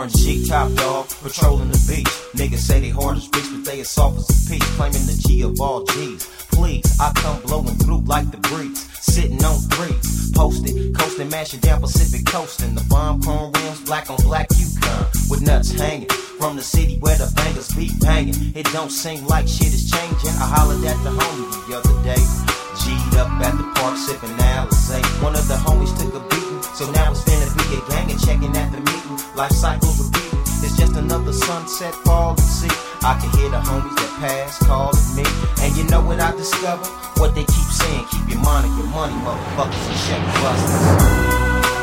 Warren G, top dog, patrolling the beach. Niggas say they hard as bricks, but they as soft as a peach. Claiming the G of all G's. Please, I come blowing through like the breeze. Sitting on threes, posted, coasting, mashing down Pacific coasting. The bomb chrome rims, black on black Yukon, with nuts hanging. From the city where the bangers be banging. It don't seem like shit is changing. I hollered at the homie the other day. G'd up at the park sipping Alizé. One of the homies took a beating, so now it's finna be a gang and checking at the meeting. Life cycles repeating. It's just another sunset, fall and sea. I can hear the homies that pass calling me. And you know what I discovered? What they keep saying, keep your money, motherfuckers, and check busters.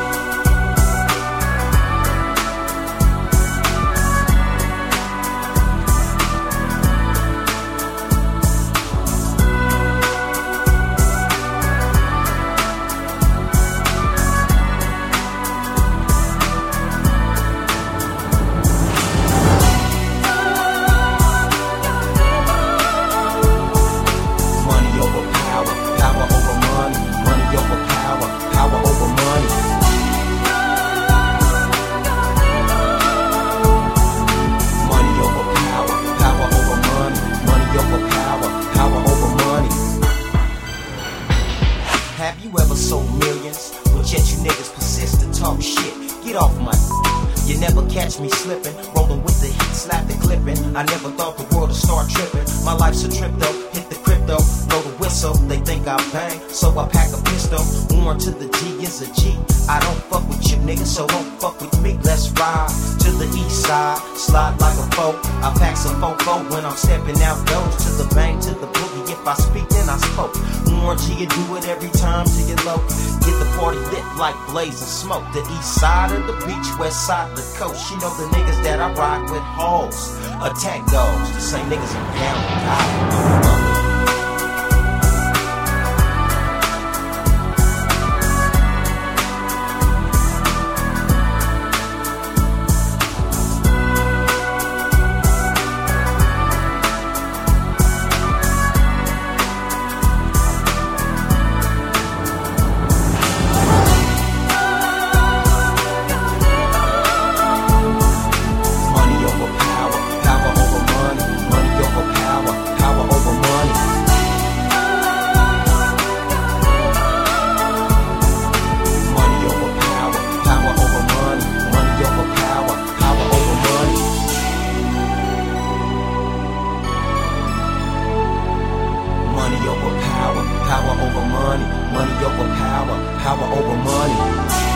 Have you ever sold millions, but yet you niggas persist to talk shit? Get off my you never catch me slipping, rolling with the heat, slap the clipping. I never thought the world would start tripping. My life's a trip though, hit the crypto, blow the whistle. They think I bang, so I pack a pistol. Warren to the G is a G. I don't fuck with you niggas, so don't fuck with me. Let's ride to the east side, slide like a foe. I pack some fofo when I'm stepping out doors. To the bang, to the boogie, if I speak then I spoke. Warren G, you do it every time till you low. Get the party lit like blazing smoke. The east side of the beach, west side of the coast. You know the niggas that I ride with hoes. Attack those, the same niggas I'm down to die. Power over money, money over power, power over money.